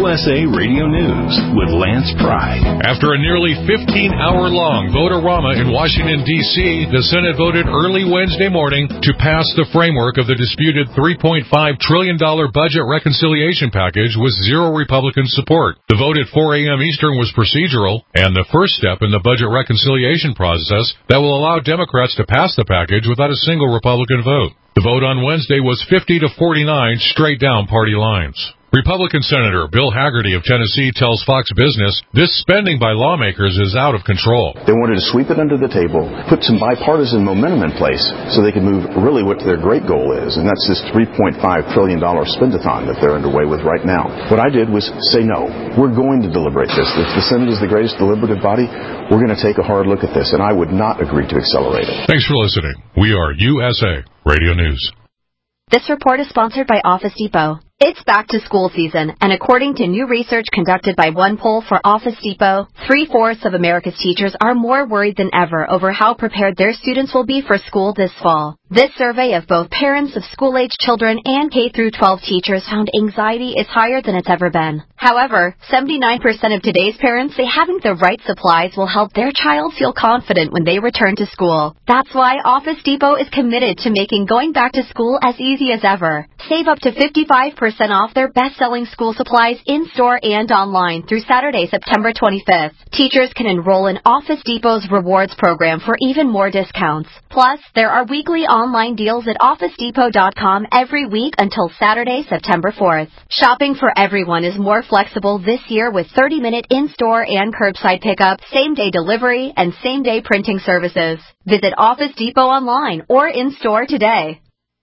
USA Radio News with Lance Pry. After a nearly 15-hour-long vote-a-rama in Washington, D.C., the Senate voted early Wednesday morning to pass the framework of the disputed $3.5 trillion budget reconciliation package with zero Republican support. The vote at 4 a.m. Eastern was procedural and the first step in the budget reconciliation process that will allow Democrats to pass the package without a single Republican vote. The vote on Wednesday was 50 to 49 straight down party lines. Republican Senator Bill Hagerty of Tennessee tells Fox Business this spending by lawmakers is out of control. They wanted to sweep it under the table, put some bipartisan momentum in place so they could move really what their great goal is, and that's this $3.5 trillion spend-a-thon that they're underway with right now. What I did was say no. We're going to deliberate this. If the Senate is the greatest deliberative body, we're going to take a hard look at this, and I would not agree to accelerate it. Thanks for listening. We are USA Radio News. This report is sponsored by Office Depot. It's back to school season, and according to new research conducted by one poll for Office Depot, 3/4 of America's teachers are more worried than ever over how prepared their students will be for school this fall. This survey of both parents of school-age children and K-12 teachers found anxiety is higher than it's ever been. However, 79% of today's parents say having the right supplies will help their child feel confident when they return to school. That's why Office Depot is committed to making going back to school as easy as ever. Save up to 55% off their best-selling school supplies in-store and online through Saturday, September 25th. Teachers can enroll in Office Depot's rewards program for even more discounts. Plus, there are weekly online deals at OfficeDepot.com every week until Saturday, September 4th. Shopping for everyone is more flexible this year with 30-minute in-store and curbside pickup, same-day delivery, and same-day printing services. Visit Office Depot online or in-store today.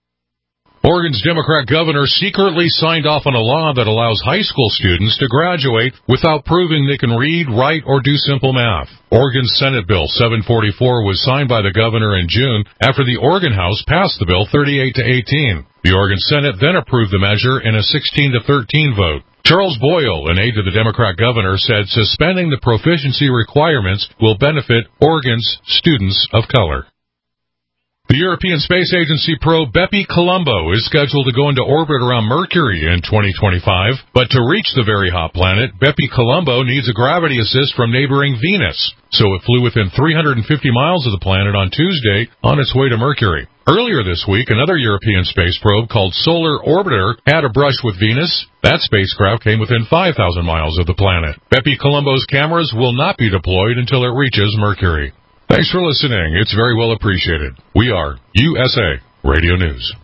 Oregon's Democrat governor secretly signed off on a law that allows high school students to graduate without proving they can read, write, or do simple math. Oregon's Senate Bill 744 was signed by the governor in June after the Oregon House passed the bill 38 to 18. The Oregon Senate then approved the measure in a 16 to 13 vote. Charles Boyle, an aide to the Democrat governor, said suspending the proficiency requirements will benefit Oregon's students of color. The European Space Agency probe Bepi Colombo is scheduled to go into orbit around Mercury in 2025, but to reach the very hot planet, Bepi Colombo needs a gravity assist from neighboring Venus, so it flew within 350 miles of the planet on Tuesday on its way to Mercury. Earlier this week, another European space probe called Solar Orbiter had a brush with Venus. That spacecraft came within 5,000 miles of the planet. Bepi Colombo's cameras will not be deployed until it reaches Mercury. Thanks for listening. It's very well appreciated. We are USA Radio News.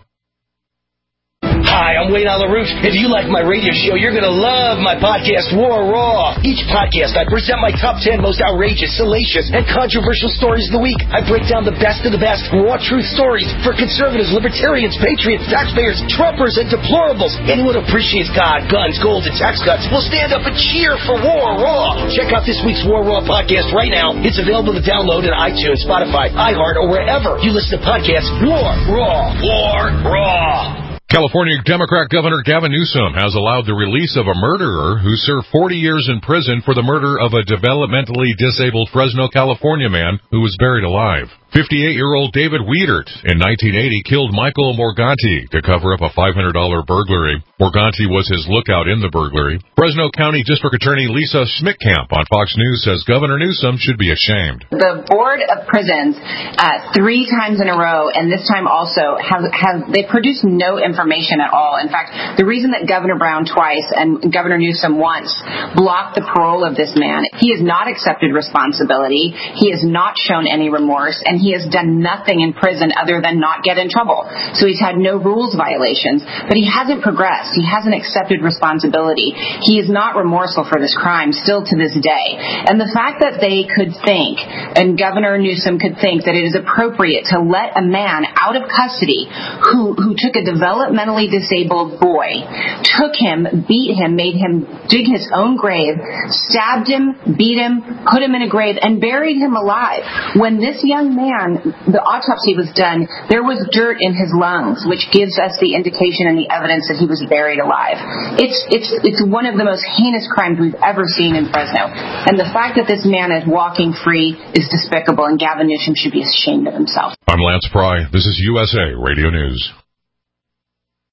Hi, I'm Wayne LaRouche. If you like my radio show, you're going to love my podcast, War Raw. Each podcast, I present my top 10 most outrageous, salacious, and controversial stories of the week. I break down the best of the best raw truth stories for conservatives, libertarians, patriots, taxpayers, Trumpers, and deplorables. Anyone who appreciates God, guns, gold, and tax cuts will stand up and cheer for War Raw. Check out this week's War Raw podcast right now. It's available to download at iTunes, Spotify, iHeart, or wherever you listen to podcasts. War Raw. War Raw. California Democrat Governor Gavin Newsom has allowed the release of a murderer who served 40 years in prison for the murder of a developmentally disabled Fresno, California man who was buried alive. 58-year-old David Wiedert in 1980 killed Michael Morganti to cover up a $500 burglary. Morganti was his lookout in the burglary. Fresno County District Attorney Lisa Schmittkamp on Fox News says Governor Newsom should be ashamed. The Board of Prisons 3 times in a row, and this time also, they produced no information at all. In fact, the reason that Governor Brown twice and Governor Newsom once blocked the parole of this man, he has not accepted responsibility, he has not shown any remorse, and he has done nothing in prison other than not get in trouble. So he's had no rules violations, but he hasn't progressed. He hasn't accepted responsibility. He is not remorseful for this crime still to this day. And the fact that they could think, and Governor Newsom could think, that it is appropriate to let a man out of custody who took a developmentally disabled boy, took him, beat him, made him dig his own grave, stabbed him, beat him, put him in a grave, and buried him alive. When this young man, the autopsy was done, there was dirt in his lungs, which gives us the indication and the evidence that he was buried alive. It's one of the most heinous crimes we've ever seen in Fresno. And the fact that this man is walking free is despicable, and Gavin Newsom should be ashamed of himself. I'm Lance Pry. This is USA Radio News.